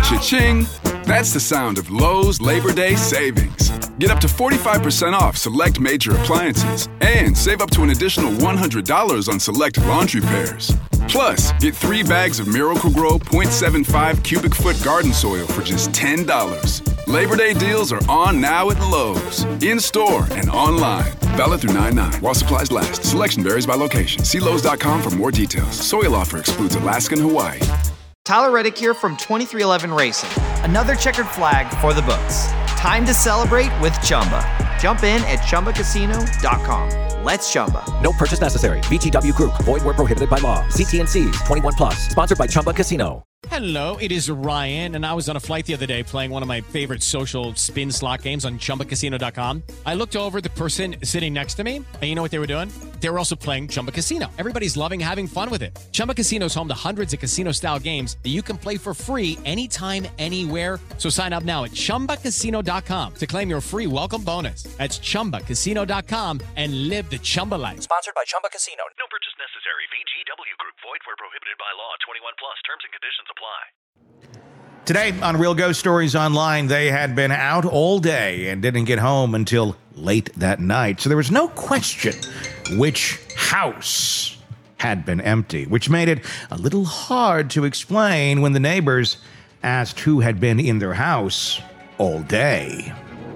Cha-ching! That's the sound of Lowe's Labor Day savings. Get up to 45% off select major appliances and save up to an additional $100 on select laundry pairs. Plus, get 3 bags of Miracle-Gro 0.75 cubic foot garden soil for just $10. Labor Day deals are on now at Lowe's, in-store and online. Valid through 9/9 while supplies last. Selection varies by location. See Lowe's.com for more details. Soil offer excludes Alaska and Hawaii. Tyler Reddick here from 2311 Racing. Another checkered flag for the books. Time to celebrate with Chumba. Jump in at ChumbaCasino.com. Let's Chumba. No purchase necessary. VGW Group. Void where prohibited by law. See T&Cs. 21 plus. Sponsored by Chumba Casino. Hello, it is Ryan, and I was on a flight the other day playing one of my favorite social spin slot games on ChumbaCasino.com. I looked over at the person sitting next to me, and you know what they were doing? They were also playing Chumba Casino. Everybody's loving having fun with it. Chumba Casino is home to hundreds of casino-style games that you can play for free anytime, anywhere. So sign up now at ChumbaCasino.com to claim your free welcome bonus. That's ChumbaCasino.com and live the Chumba life. Sponsored by Chumba Casino. No purchase necessary. VGW Group. Void where prohibited by law. 21 plus. Terms and conditions apply. Today on Real Ghost Stories Online, they had been out all day and didn't get home until late that night. So there was no question which house had been empty, which made it a little hard to explain when the neighbors asked who had been in their house all day.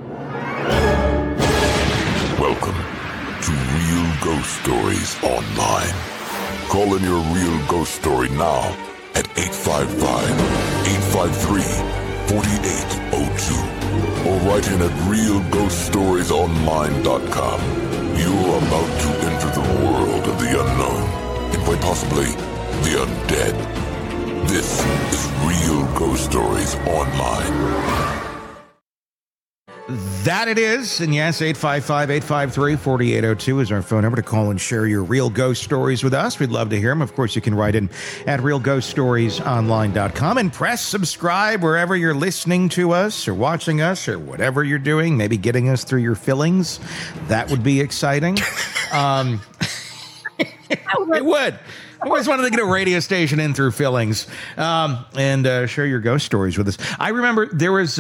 Welcome to Real Ghost Stories Online. Call in your real ghost story now at 855-853-4802 or write in at realghoststoriesonline.com. You're about to enter the world of the unknown and quite possibly the undead. This is Real Ghost Stories Online. That it is. And yes, 855-853-4802 is our phone number to call and share your real ghost stories with us. We'd love to hear them. Of course, you can write in at realghoststoriesonline.com and press subscribe wherever you're listening to us or watching us or whatever you're doing, maybe getting us through your fillings. That would be exciting. It would. I always wanted to get a radio station in through fillings and share your ghost stories with us. I remember there was...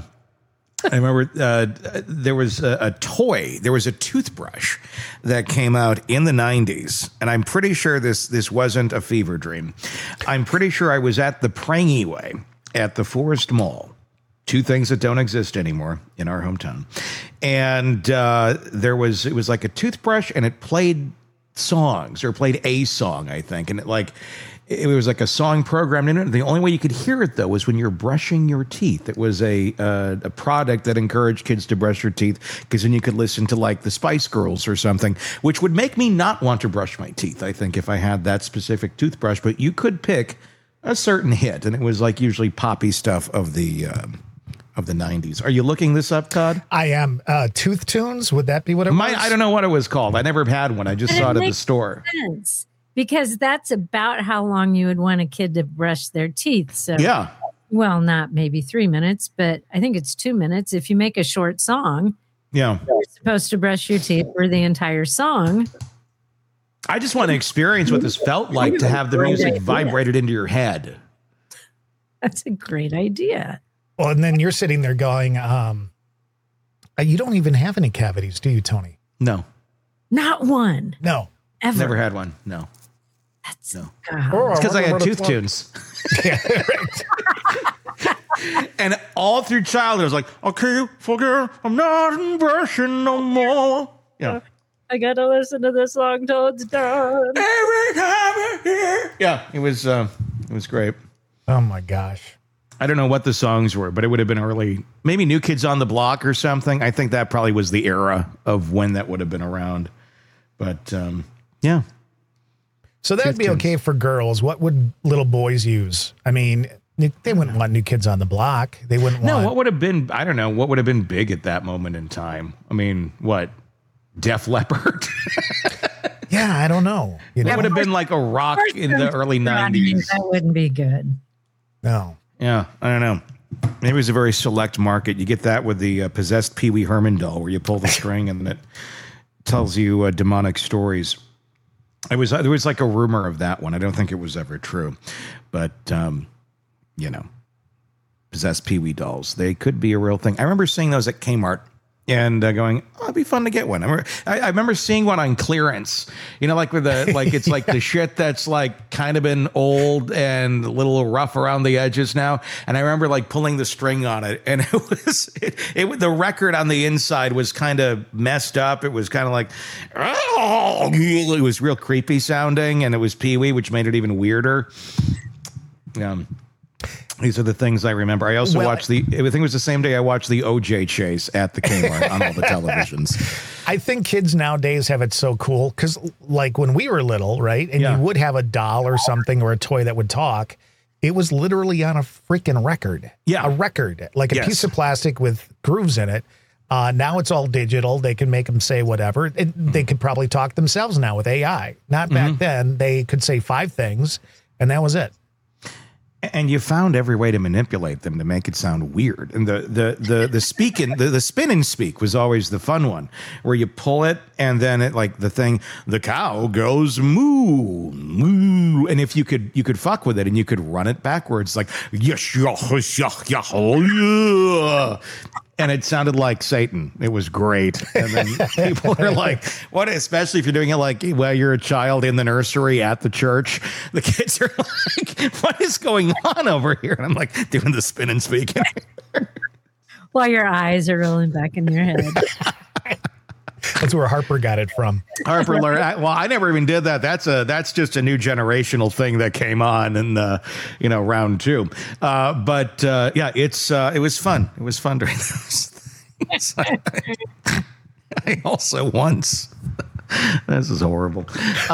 there was a toy. There was a toothbrush that came out in the 90s, and I'm pretty sure this wasn't a fever dream. I'm pretty sure I was at the Prangy Way at the Forest Mall. Two things that don't exist anymore in our hometown. And it was like a toothbrush, and it played songs, or played a song, I think, and it was like a song programmed in it. The only way you could hear it, though, was when you're brushing your teeth. It was a product that encouraged kids to brush their teeth, because then you could listen to like the Spice Girls or something, which would make me not want to brush my teeth, I think, if I had that specific toothbrush. But you could pick a certain hit, and it was like usually poppy stuff of the 90s. Are you looking this up, Todd? I am. Tooth Tunes, would that be what it was? I don't know what it was called. I never had one. I just saw it at the store. Sense. Because that's about how long you would want a kid to brush their teeth. So, yeah. Well, not maybe 3 minutes, but I think it's 2 minutes. If you make a short song, yeah, you're supposed to brush your teeth for the entire song. I just want to experience what this felt like to have the music vibrated into your head. That's a great idea. Well, and then you're sitting there going, you don't even have any cavities, do you, Tony? No. Not one. No. Ever. Never had one. No. That's no. It's because I had tooth tunes. Yeah, right. And all through childhood, I was like, okay, forget, I'm not brushing no more. Yeah. I gotta listen to this song till it's done. Every time you're here. Yeah, it was great. Oh my gosh. I don't know what the songs were, but it would have been early, maybe New Kids on the Block or something. I think that probably was the era of when that would have been around. But yeah. So that'd be okay for girls. What would little boys use? I mean, they wouldn't want New Kids on the Block. They wouldn't want. No, what would have been, I don't know, what would have been big at that moment in time? I mean, what? Def Leppard? Yeah, I don't know. It would have been like a rock in the early 90s. That wouldn't be good. No. Yeah, I don't know. Maybe it was a very select market. You get that with the possessed Pee Wee Herman doll, where you pull the string and it tells you demonic stories. There was like a rumor of that one. I don't think it was ever true, but you know, possess Pee-wee dolls. They could be a real thing. I remember seeing those at Kmart and going, oh, it'd be fun to get one. I remember seeing one on clearance, like with it's like the shit that's like kind of been old and a little rough around the edges now. And I remember like pulling the string on it, and the record on the inside was kind of messed up. It was kind of like, oh, it was real creepy sounding, and it was Pee-wee, which made it even weirder. These are the things I remember. I also watched I think it was the same day I watched the OJ chase at the Kmart on all the televisions. I think kids nowadays have it so cool because, like, when we were little, right, and you would have a doll or something or a toy that would talk, it was literally on a freaking record. Yeah. A record, like a piece of plastic with grooves in it. Now it's all digital. They can make them say whatever. They could probably talk themselves now with AI. Not back then. They could say 5 things, and that was it. And you found every way to manipulate them to make it sound weird. And the spin and speak was always the fun one, where you pull it and then it like the cow goes moo moo, and if you could fuck with it and you could run it backwards like yes, and it sounded like Satan. It was great. And then people are like, what, especially if you're doing it like while you're a child in the nursery at the church, the kids are like, what is going on over here? And I'm like doing the spin and speak. While your eyes are rolling back in your head. That's where Harper got it from. Harper learned. Well, I never even did that. That's just a new generational thing that came on in round 2. But it was fun. It was fun during those things. I also once. This is horrible.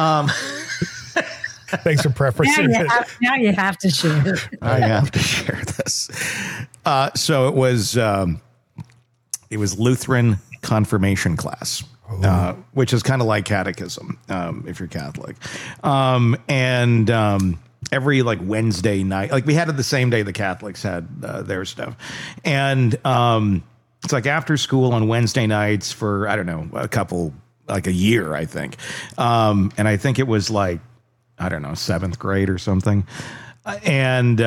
Thanks for prefacing it. Now you have to share. I have to share this. So it was Lutheran confirmation class, which is kind of like catechism if you're Catholic, and every like Wednesday night, like we had it the same day the Catholics had their stuff, and it's like after school on Wednesday nights for I don't know a year I think, and I think it was like I don't know 7th grade or something, and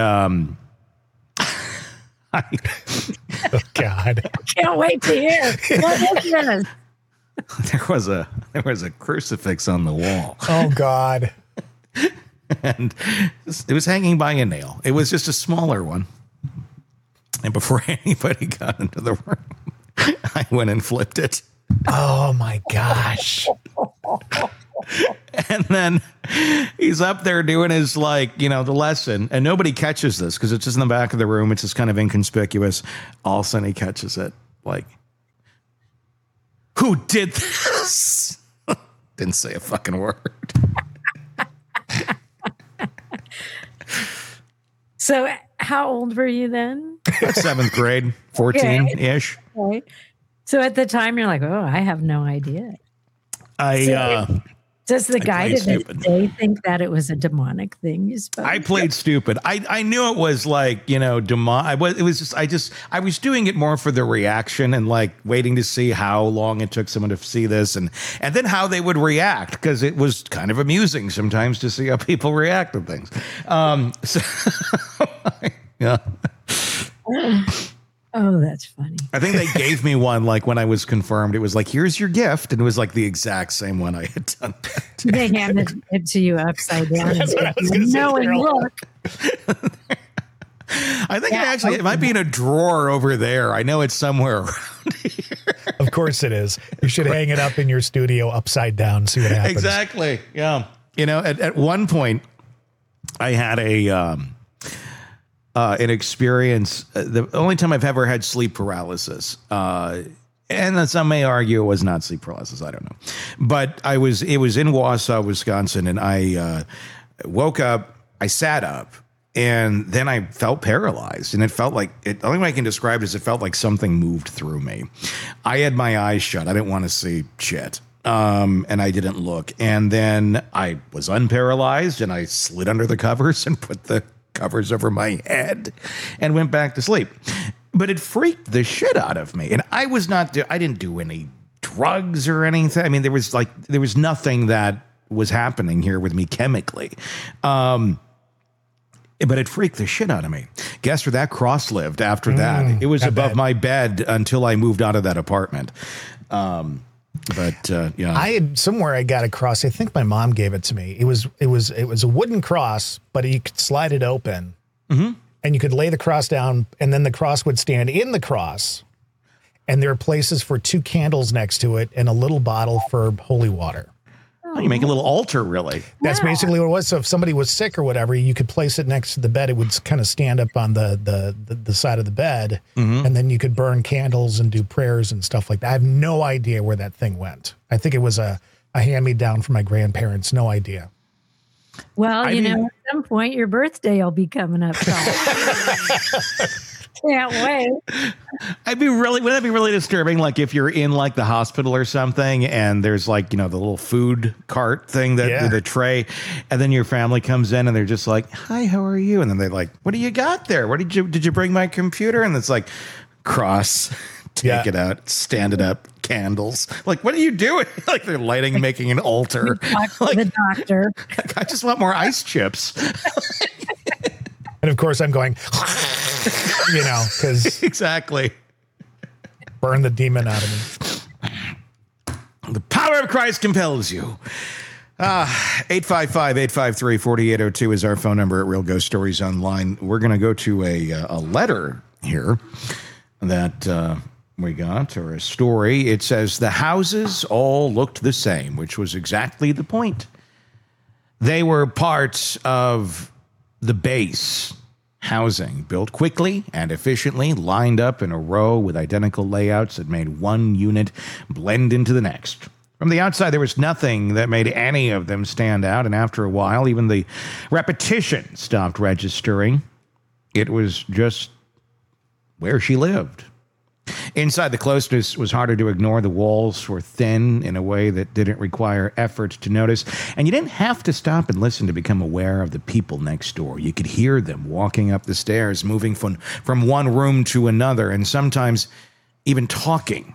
oh God! I can't wait to hear. What is this? There was a crucifix on the wall. Oh God! And it was hanging by a nail. It was just a smaller one. And before anybody got into the room, I went and flipped it. Oh my gosh! And then he's up there doing his the lesson, and nobody catches this because it's just in the back of the room. It's just kind of inconspicuous. All of a sudden he catches it. Like, who did this? Didn't say a fucking word. So how old were you then? 7th grade, 14-ish. Okay. So at the time you're like, oh, I have no idea. Does the guy did they think that it was a demonic thing? You suppose? I played stupid. I knew it was like demonic. I was doing it more for the reaction and like waiting to see how long it took someone to see this and then how they would react because it was kind of amusing sometimes to see how people react to things. Yeah. Oh, that's funny. I think they gave me one like when I was confirmed. It was like, here's your gift. And it was like the exact same one I had done. They handed it to you upside down. That's what I was going to say. No, and look. I think it might be in a drawer over there. I know it's somewhere around here. Of course it is. You should hang it up in your studio upside down, see what happens. Exactly. Yeah. At one point I had an experience, the only time I've ever had sleep paralysis, and then some may argue it was not sleep paralysis. I don't know, but it was in Wausau, Wisconsin, and I woke up, I sat up, and then I felt paralyzed, and it felt like the only way I can describe it is it felt like something moved through me. I had my eyes shut. I didn't want to see shit. And I didn't look. And then I was unparalyzed and I slid under the covers and put the covers over my head and went back to sleep. But it freaked the shit out of me. And I didn't do any drugs or anything. I mean, there was nothing that was happening here with me chemically. But it freaked the shit out of me Guess where that cross lived after that? It was above my bed until I moved out of that apartment. Yeah, I had somewhere I got a cross. I think my mom gave it to me. It was a wooden cross, but you could slide it open, and you could lay the cross down, and then the cross would stand in the cross. And there are places for 2 candles next to it and a little bottle for holy water. Oh, you make a little altar, really. That's basically what it was. So if somebody was sick or whatever, you could place it next to the bed. It would kind of stand up on the side of the bed, and then you could burn candles and do prayers and stuff like that. I have no idea where that thing went. I think it was a hand-me-down from my grandparents. No idea. Well, at some point your birthday will be coming up. Can't wait. Wouldn't that be really disturbing? Like if you're in like the hospital or something and there's like, the little food cart thing with a tray, and then your family comes in and they're just like, "Hi, how are you?" And then they're like, "What do you got there? Did you bring my computer?" And it's like, cross, take it out, stand it up, candles. Like, what are you doing? Like they're lighting, making an altar. Like, the doctor. I just want more ice chips. And of course I'm going, because exactly. Burn the demon out of me. The power of Christ compels you. 855-853-4802 is our phone number at Real Ghost Stories Online. We're going to go to a letter here that we got, or a story. It says, the houses all looked the same, which was exactly the point. They were parts of the base housing, built quickly and efficiently, lined up in a row with identical layouts that made one unit blend into the next. From the outside, there was nothing that made any of them stand out, and after a while, even the repetition stopped registering. It was just where she lived. Inside, the closeness was harder to ignore. The walls were thin in a way that didn't require effort to notice. And you didn't have to stop and listen to become aware of the people next door. You could hear them walking up the stairs, moving from one room to another, and sometimes even talking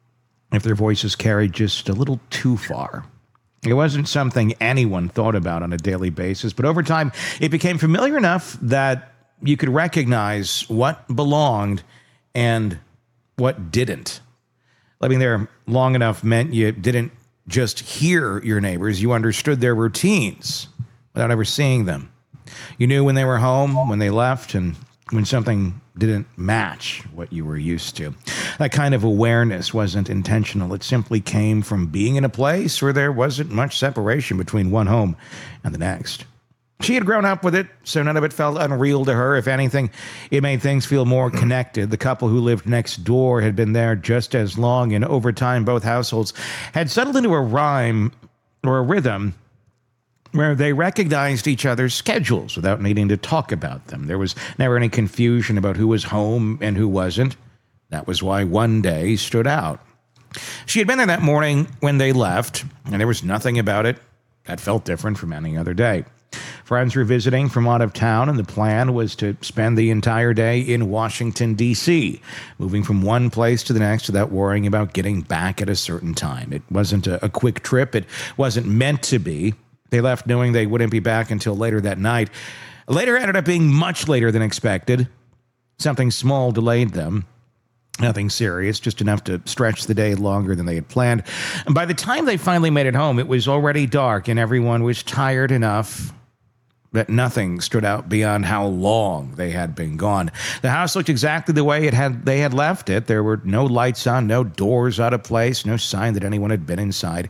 if their voices carried just a little too far. It wasn't something anyone thought about on a daily basis, but over time, it became familiar enough that you could recognize what belonged and what didn't. Living there long enough meant you didn't just hear your neighbors, you understood their routines without ever seeing them. You knew when they were home, when they left, and when something didn't match what you were used to. That kind of awareness wasn't intentional. It simply came from being in a place where there wasn't much separation between one home and the next. She had grown up with it, so none of it felt unreal to her. If anything, it made things feel more connected. The couple who lived next door had been there just as long, and over time, both households had settled into a rhyme or a rhythm where they recognized each other's schedules without needing to talk about them. There was never any confusion about who was home and who wasn't. That was why one day stood out. She had been there that morning when they left, and there was nothing about it that felt different from any other day. Friends were visiting from out of town, and the plan was to spend the entire day in Washington, D.C., moving from one place to the next without worrying about getting back at a certain time. It wasn't a quick trip. It wasn't meant to be. They left knowing they wouldn't be back until later that night. Later ended up being much later than expected. Something small delayed them. Nothing serious, just enough to stretch the day longer than they had planned. And by the time they finally made it home, it was already dark, and everyone was tired enough that nothing stood out beyond how long they had been gone. The house looked exactly the way they had left it. There were no lights on, no doors out of place, no sign that anyone had been inside.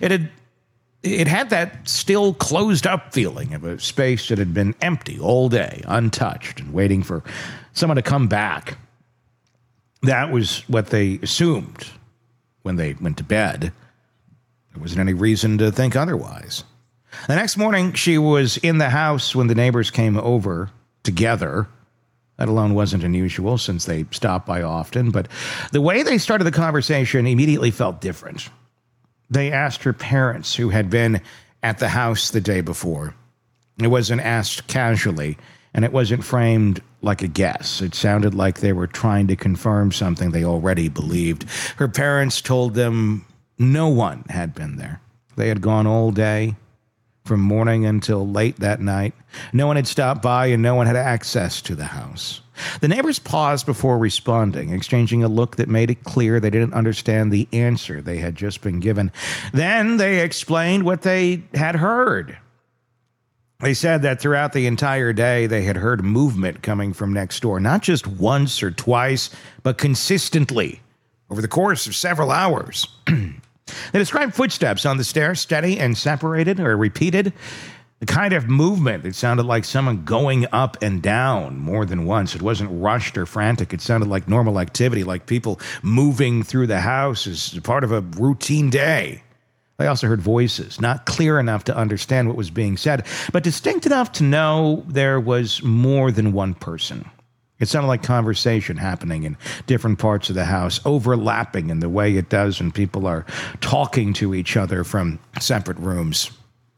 It had that still closed up feeling of a space that had been empty all day, untouched, and waiting for someone to come back. That was what they assumed when they went to bed. There wasn't any reason to think otherwise. The next morning, she was in the house when the neighbors came over together. That alone wasn't unusual since they stopped by often, but the way they started the conversation immediately felt different. They asked her parents who had been at the house the day before. It wasn't asked casually, and it wasn't framed like a guess. It sounded like they were trying to confirm something they already believed. Her parents told them no one had been there. They had gone all day from morning until late that night. No one had stopped by and no one had access to the house. The neighbors paused before responding, exchanging a look that made it clear they didn't understand the answer they had just been given. Then they explained what they had heard. They said that throughout the entire day, they had heard movement coming from next door, not just once or twice, but consistently over the course of several hours. They described footsteps on the stairs, steady and separated or repeated. The kind of movement that sounded like someone going up and down more than once. It wasn't rushed or frantic. It sounded like normal activity, like people moving through the house as part of a routine day. They also heard voices, not clear enough to understand what was being said, but distinct enough to know there was more than one person. It sounded like conversation happening in different parts of the house, overlapping in the way it does when people are talking to each other from separate rooms.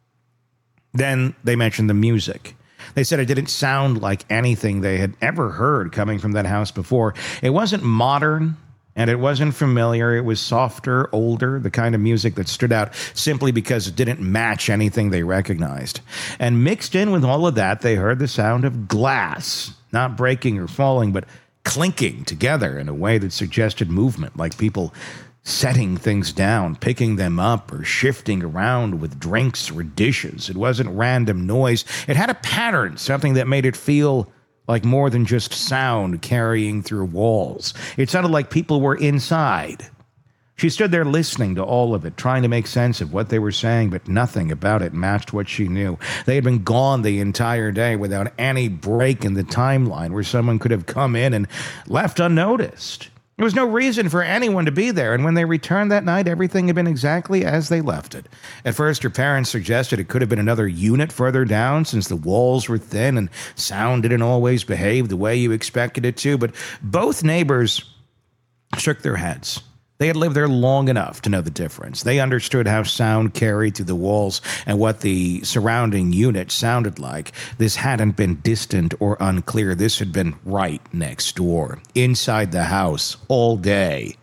Then they mentioned the music. They said it didn't sound like anything they had ever heard coming from that house before. It wasn't modern, and it wasn't familiar. It was softer, older, the kind of music that stood out simply because it didn't match anything they recognized. And mixed in with all of that, they heard the sound of glass, not breaking or falling, but clinking together in a way that suggested movement, like people setting things down, picking them up, or shifting around with drinks or dishes. It wasn't random noise. It had a pattern, something that made it feel like more than just sound carrying through walls. It sounded like people were inside. She stood there listening to all of it, trying to make sense of what they were saying, but nothing about it matched what she knew. They had been gone the entire day without any break in the timeline where someone could have come in and left unnoticed. There was no reason for anyone to be there, and when they returned that night, everything had been exactly as they left it. At first, her parents suggested it could have been another unit further down since the walls were thin and sound didn't always behave the way you expected it to, but both neighbors shook their heads. They had lived there long enough to know the difference. They understood how sound carried through the walls and what the surrounding unit sounded like. This hadn't been distant or unclear. This had been right next door, inside the house, all day.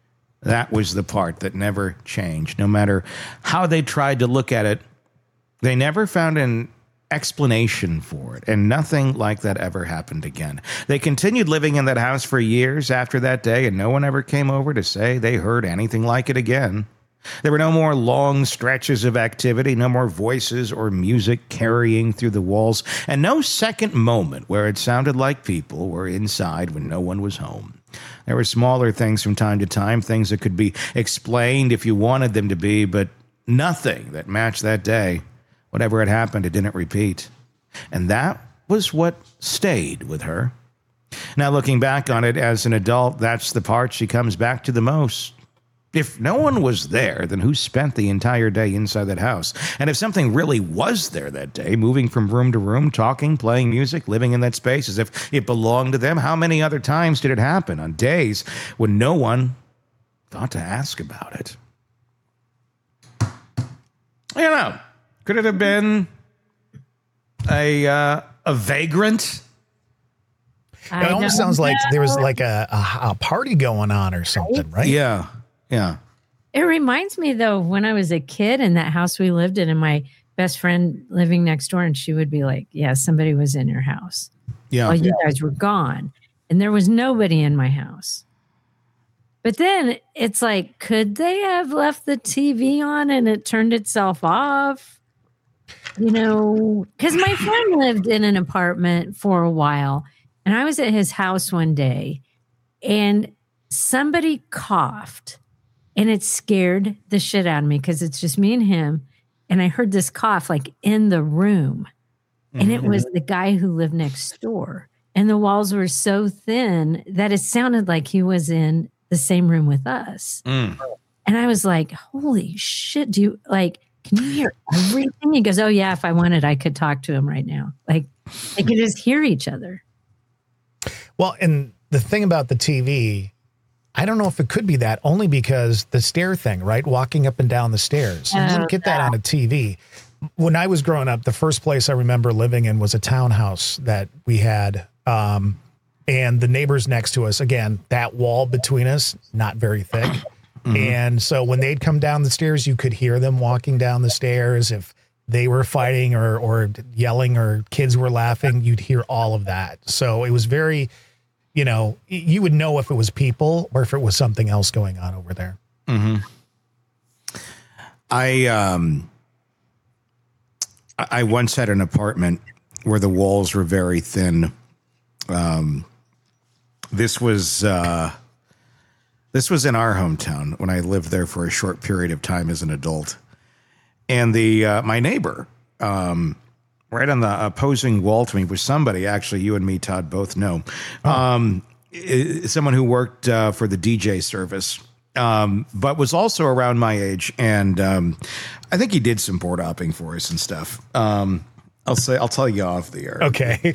That was the part that never changed. No matter how they tried to look at it, they never found an explanation for it, and nothing like that ever happened again. They continued living in that house for years after that day, and no one ever came over to say they heard anything like it again. There were no more long stretches of activity, no more voices or music carrying through the walls, and no second moment where it sounded like people were inside when no one was home. There were smaller things from time to time, things that could be explained if you wanted them to be, but nothing that matched that day. Whatever had happened, it didn't repeat. And that was what stayed with her. Now, looking back on it as an adult, that's the part she comes back to the most. If no one was there, then who spent the entire day inside that house? And if something really was there that day, moving from room to room, talking, playing music, living in that space as if it belonged to them, how many other times did it happen on days when no one thought to ask about it? I don't know. Could it have been a vagrant? It almost sounds like there was like a party going on or something, right? Yeah. It reminds me, though, when I was a kid in that house we lived in, and my best friend living next door, and she would be like, yeah, somebody was in your house. Yeah. While you guys were gone. And there was nobody in my house. But then it's like, could they have left the TV on and it turned itself off? You know, because my friend lived in an apartment for a while, and I was at his house one day, and somebody coughed, and it scared the shit out of me because it's just me and him, and I heard this cough like in the room, and it was the guy who lived next door, and the walls were so thin that it sounded like he was in the same room with us. And I was like, holy shit, can you hear everything? He goes, oh, yeah, if I wanted, I could talk to him right now. Like, they could just hear each other. Well, and the thing about the TV, I don't know if it could be that, only because the stair thing, right? Walking up and down the stairs. You didn't get that on a TV. When I was growing up, the first place I remember living in was a townhouse that we had. And the neighbors next to us, again, that wall between us, not very thick. And so when they'd come down the stairs, you could hear them walking down the stairs. If they were fighting or yelling or kids were laughing, you'd hear all of that. So it was very, you would know if it was people or if it was something else going on over there. Mm-hmm. I once had an apartment where the walls were very thin. This was in our hometown when I lived there for a short period of time as an adult. And my neighbor, right on the opposing wall to me was somebody, actually, you and me, Todd, both know. Someone who worked for the DJ service, but was also around my age. And I think he did some board hopping for us and stuff. I'll tell you off the air. Okay.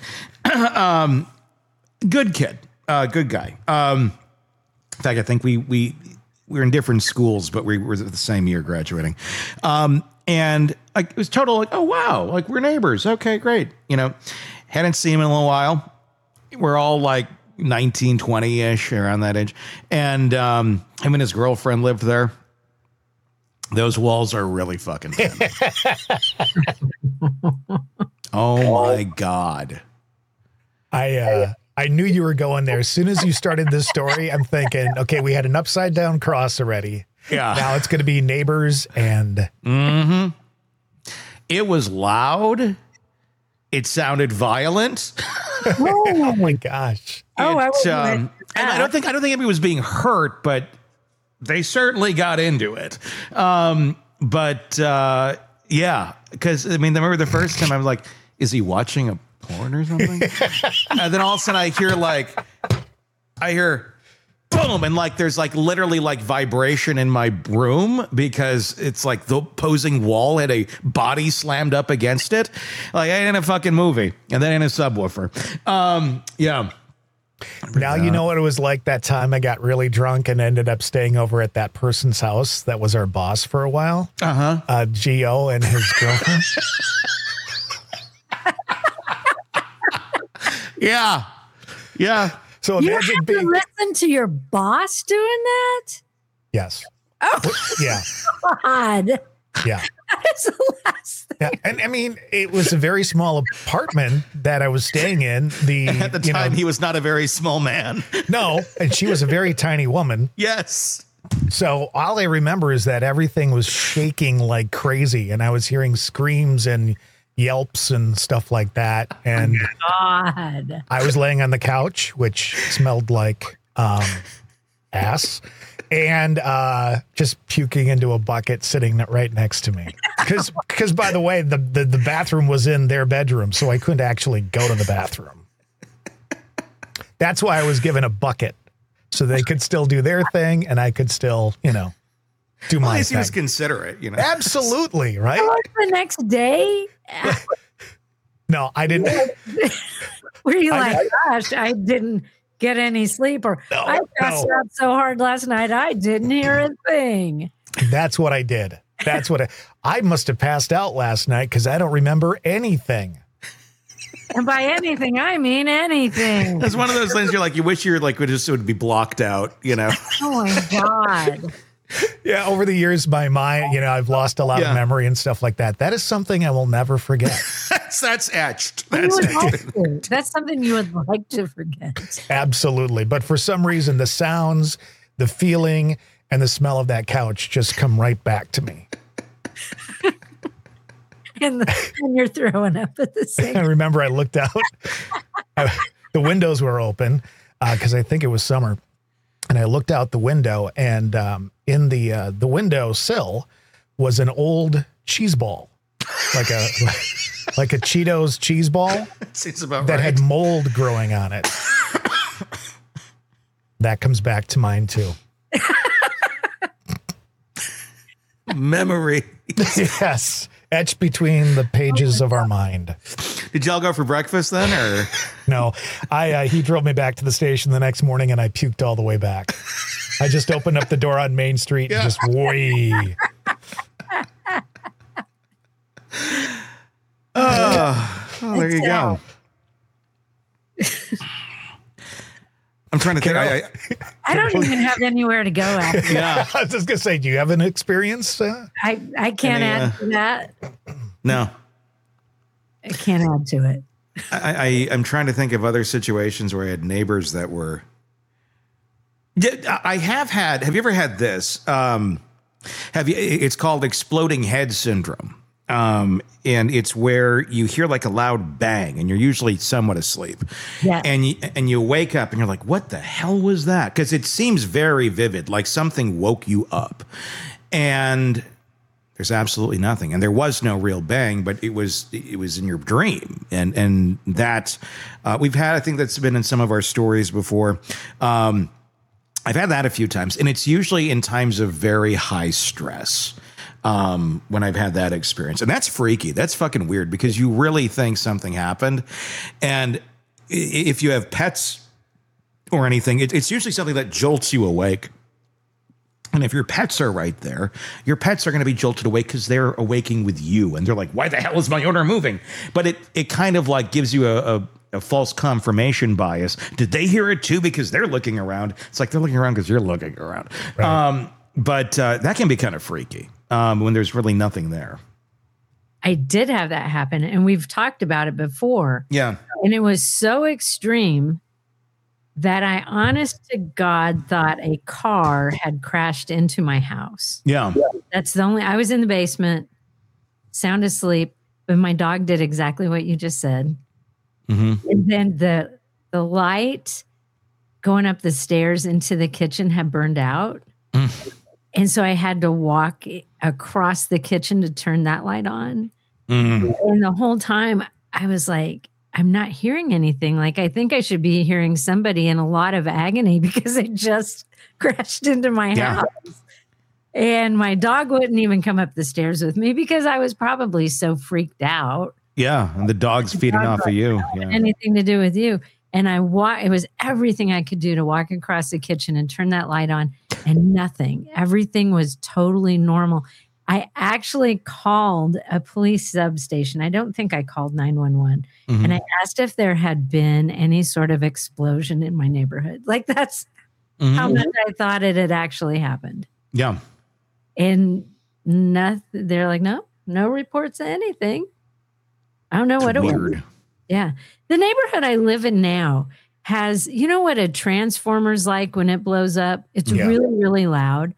Good kid. Good guy. In fact, I think we were in different schools, but we were the same year graduating. And like, it was total like, oh, wow, like we're neighbors. Okay, great. Hadn't seen him in a little while. We're all like 19, 20-ish, around that age. And him and his girlfriend lived there. Those walls are really fucking thin. Oh, my God. I knew you were going there. As soon as you started this story, I'm thinking, okay, we had an upside down cross already. Yeah. Now it's going to be neighbors and. Mm-hmm. It was loud. It sounded violent. Oh my gosh. And I don't think anybody was being hurt, but they certainly got into it. Yeah, because I remember the first time I was like, is he watching a porn or something? And then all of a sudden I hear boom, and like there's like literally like vibration in my room because it's like the opposing wall had a body slammed up against it, like in a fucking movie, and then in a subwoofer. Yeah. Now you know what it was like that time I got really drunk and ended up staying over at that person's house that was our boss for a while. Gio and his girlfriend. Yeah. So you have to listen to your boss doing that? Yes. Oh, yeah. God. Yeah. That is the last thing. Yeah. And I mean, it was a very small apartment that I was staying in. At the time, he was not a very small man. No. And she was a very tiny woman. Yes. So all I remember is that everything was shaking like crazy, and I was hearing screams and yelps and stuff like that. And God. I was laying on the couch, which smelled like ass, and just puking into a bucket sitting right next to me. Because by the way, the bathroom was in their bedroom, so I couldn't actually go to the bathroom. That's why I was given a bucket, so they could still do their thing, and I could still, do my thing. At least he was considerate, Absolutely, right? The next day? No, I didn't. Were you like, gosh, I didn't get any sleep, or I passed out so hard last night I didn't hear a thing? That's what I did. That's what I must have passed out last night because I don't remember anything. And by anything, I mean anything. It's one of those things you're like, you wish you would be blocked out, Oh my God. Yeah, over the years, my mind, I've lost a lot of memory and stuff like that. That is something I will never forget. That's etched. That's something you would like to forget. Absolutely. But for some reason, the sounds, the feeling, and the smell of that couch just come right back to me. And you're throwing up at the same time. I remember I looked out. The windows were open because I think it was summer. And I looked out the window, and in the window sill was an old cheese ball, like a Cheetos cheese ball. Seems about that right. had mold growing on it. That comes back to mind too. Memory. Yes, etched between the pages of our mind. Did y'all go for breakfast then, or no? He drove me back to the station the next morning, and I puked all the way back. I just opened up the door on Main Street and just wee. Oh, there you go. I'm trying to think. I don't even have anywhere to go after. Yeah, I was just gonna say, do you have an experience? I can't answer that. No. I can't add to it. I'm trying to think of other situations where I had neighbors that were. I have had. Have you ever had this? It's called exploding head syndrome. And it's where you hear like a loud bang and you're usually somewhat asleep. Yeah. And you wake up and you're like, what the hell was that? Because it seems very vivid, like something woke you up. And there's absolutely nothing. And there was no real bang, but it was in your dream. And that we've had, I think that's been in some of our stories before. I've had that a few times, and it's usually in times of very high stress. When I've had that experience. And that's freaky. That's fucking weird because you really think something happened. And if you have pets or anything, it's usually something that jolts you awake. And if your pets are right there, your pets are going to be jolted awake because they're awaking with you. And they're like, why the hell is my owner moving? But it kind of like gives you a false confirmation bias. Did they hear it too? Because they're looking around. It's like they're looking around because you're looking around. Right. But that can be kind of freaky when there's really nothing there. I did have that happen, and we've talked about it before. Yeah. And it was so extreme that I, honest to God, thought a car had crashed into my house. Yeah. That's I was in the basement, sound asleep, but my dog did exactly what you just said. Mm-hmm. And then the light going up the stairs into the kitchen had burned out. And so I had to walk across the kitchen to turn that light on. And the whole time I was like, I'm not hearing anything. Like, I think I should be hearing somebody in a lot of agony because it just crashed into my house. And my dog wouldn't even come up the stairs with me because I was probably so freaked out. Yeah. And the dog's feeding off of you. Yeah. Anything to do with you. And it was everything I could do to walk across the kitchen and turn that light on, and nothing. Everything was totally normal. I actually called a police substation. I don't think I called 911. And I asked if there had been any sort of explosion in my neighborhood. Like, that's how much I thought it had actually happened. Yeah. And nothing. They're like, no reports of anything. I don't know what it was. Yeah. The neighborhood I live in now has, you know what a transformer's like when it blows up? It's really, really loud.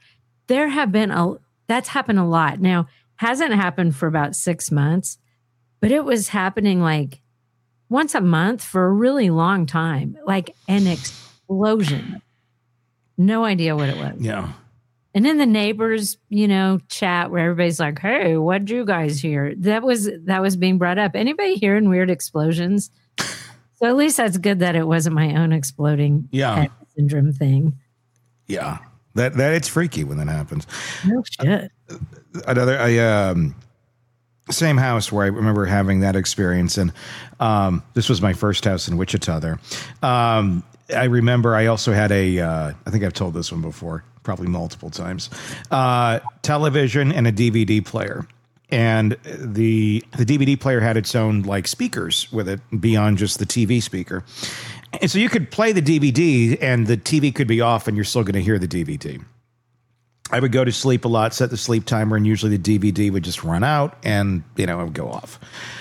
That's happened a lot. Now, hasn't happened for about 6 months, but it was happening like once a month for a really long time, like an explosion. No idea what it was. Yeah. And then the neighbors, chat where everybody's like, hey, what'd you guys hear? That was being brought up. Anybody hearing weird explosions? So at least that's good that it wasn't my own exploding head syndrome thing. Yeah. That it's freaky when that happens. No shit. Same house where I remember having that experience. And this was my first house in Wichita there. I remember I also had I think I've told this one before, probably multiple times, television and a DVD player. And the DVD player had its own like speakers with it beyond just the TV speaker. And so you could play the DVD and the TV could be off and you're still going to hear the DVD. I would go to sleep a lot, set the sleep timer, and usually the DVD would just run out and, it would go off.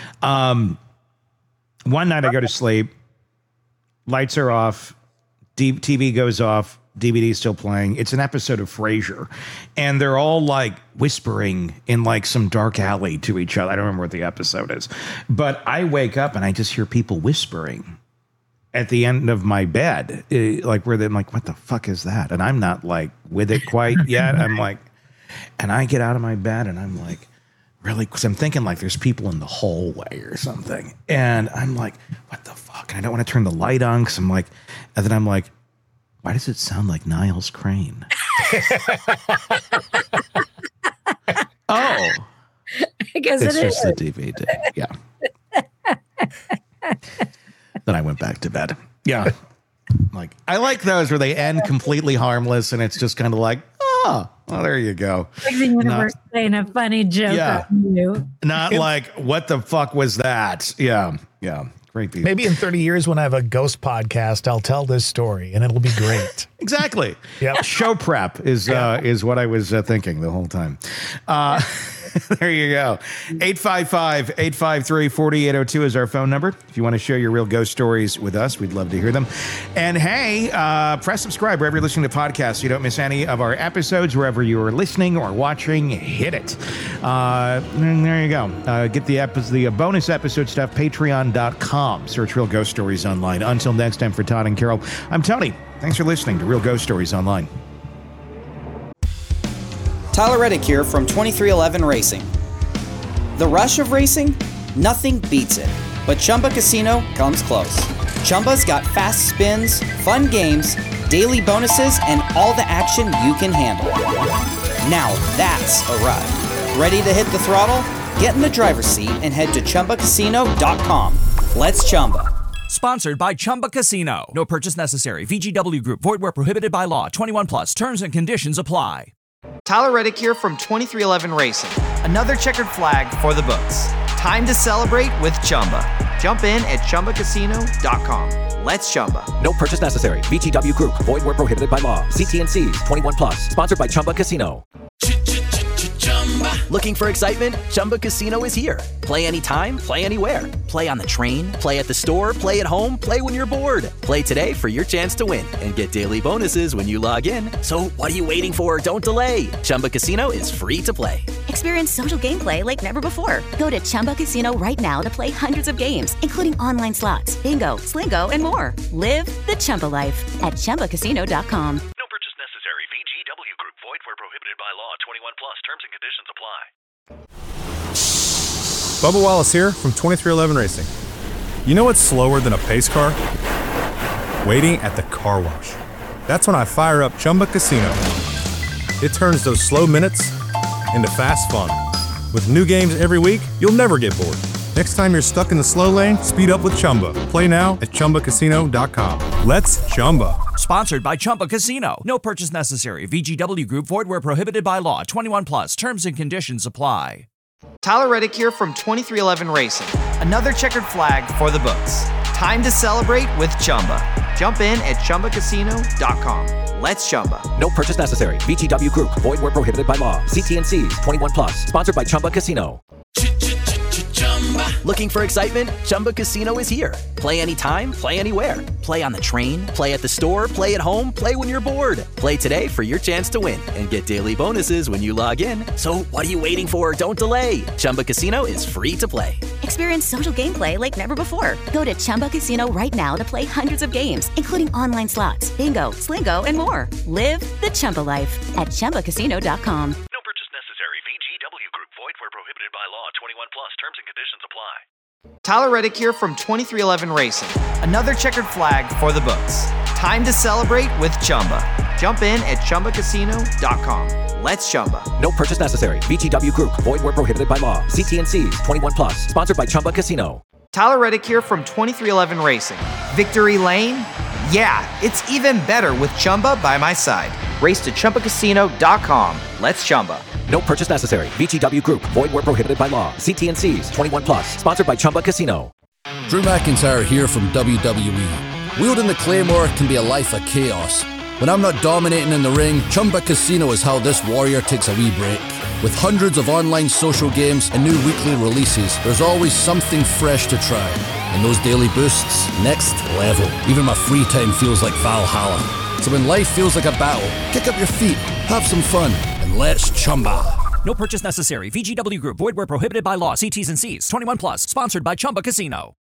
One night I go to sleep, lights are off, TV goes off, DVD is still playing. It's an episode of Frasier, and they're all like whispering in like some dark alley to each other. I don't remember what the episode is, but I wake up and I just hear people whispering at the end of my bed, like where they're like, what the fuck is that? And I'm not like with it quite yet. I'm like, and I get out of my bed and I'm like, really? Because I'm thinking like there's people in the hallway or something. And I'm like, what the fuck? And I don't want to turn the light on because I'm like, and then I'm like, why does it sound like Niles Crane? Oh, I guess it's just the DVD. Yeah. Then I went back to bed. Yeah. Like, I like those where they end completely harmless and it's just kind of like, oh, well, there you go. Like the universe saying a funny joke on you. Not like, what the fuck was that? Yeah. Yeah. Great people. Maybe in 30 years when I have a ghost podcast, I'll tell this story and it'll be great. Exactly. Yeah. Show prep is what I was thinking the whole time. There you go. 855-853-4802 is our phone number. If you want to share your real ghost stories with us, we'd love to hear them. And hey, press subscribe wherever you're listening to podcasts so you don't miss any of our episodes. Wherever you are listening or watching, hit it. And there you go. Get the bonus episode stuff, patreon.com. Search Real Ghost Stories Online. Until next time, for Todd and Carol, I'm Tony. Thanks for listening to Real Ghost Stories Online. Tyler Reddick here from 2311 Racing. The rush of racing? Nothing beats it. But Chumba Casino comes close. Chumba's got fast spins, fun games, daily bonuses, and all the action you can handle. Now that's a ride. Ready to hit the throttle? Get in the driver's seat and head to ChumbaCasino.com. Let's Chumba. Sponsored by Chumba Casino. No purchase necessary. VGW Group. Void where prohibited by law. 21 plus. Terms and conditions apply. Tyler Reddick here from 2311 Racing. Another checkered flag for the books. Time to celebrate with Chumba. Jump in at ChumbaCasino.com. Let's Chumba. No purchase necessary. VGW Group. Void where prohibited by law. See T&Cs. 21 plus. Sponsored by Chumba Casino. Looking for excitement? Chumba Casino is here. Play anytime, play anywhere. Play on the train, play at the store, play at home, play when you're bored. Play today for your chance to win and get daily bonuses when you log in. So what are you waiting for? Don't delay. Chumba Casino is free to play. Experience social gameplay like never before. Go to Chumba Casino right now to play hundreds of games, including online slots, bingo, Slingo, and more. Live the Chumba life at ChumbaCasino.com. No purchase necessary. VGW Group. Void where prohibited by law. 21 plus. Terms and conditions apply. Bubba Wallace here from 2311 Racing. You know what's slower than a pace car? Waiting at the car wash. That's when I fire up Chumba Casino. It turns those slow minutes into fast fun. With new games every week, you'll never get bored. Next time you're stuck in the slow lane, speed up with Chumba. Play now at ChumbaCasino.com. Let's Chumba. Sponsored by Chumba Casino. No purchase necessary. VGW Group. Void where prohibited by law. 21 plus. Terms and conditions apply. Tyler Reddick here from 2311 Racing. Another checkered flag for the books. Time to celebrate with Chumba. Jump in at ChumbaCasino.com. Let's Chumba. No purchase necessary. VGW Group. Void where prohibited by law. See T&Cs. 21 plus. Sponsored by Chumba Casino. Looking for excitement? Chumba Casino is here. Play anytime, play anywhere. Play on the train, play at the store, play at home, play when you're bored. Play today for your chance to win and get daily bonuses when you log in. So what are you waiting for? Don't delay. Chumba Casino is free to play. Experience social gameplay like never before. Go to Chumba Casino right now to play hundreds of games, including online slots, bingo, Slingo, and more. Live the Chumba life at ChumbaCasino.com. No purchase necessary. VGW Group. Void where prohibited by law. 21 plus. Terms and conditions apply. Tyler Reddick here from 2311 Racing. Another checkered flag for the books. Time to celebrate with Chumba. Jump in at ChumbaCasino.com. Let's Chumba. No purchase necessary. VGW Group. Void where prohibited by law. See T&Cs. 21 plus. Sponsored by Chumba Casino. Tyler Reddick here from 2311 Racing. Victory Lane? Yeah, it's even better with Chumba by my side. Race to ChumbaCasino.com. Let's Chumba. No purchase necessary. VGW Group. Void where prohibited by law. See T&Cs. 21 plus. Sponsored by Chumba Casino. Drew McIntyre here from WWE. Wielding the Claymore can be a life of chaos. When I'm not dominating in the ring, Chumba Casino is how this warrior takes a wee break. With hundreds of online social games and new weekly releases, there's always something fresh to try. And those daily boosts, next level. Even my free time feels like Valhalla. So when life feels like a battle, kick up your feet, have some fun, and let's Chumba. No purchase necessary. VGW Group. Void where prohibited by law. See T's and C's. 21 plus. Sponsored by Chumba Casino.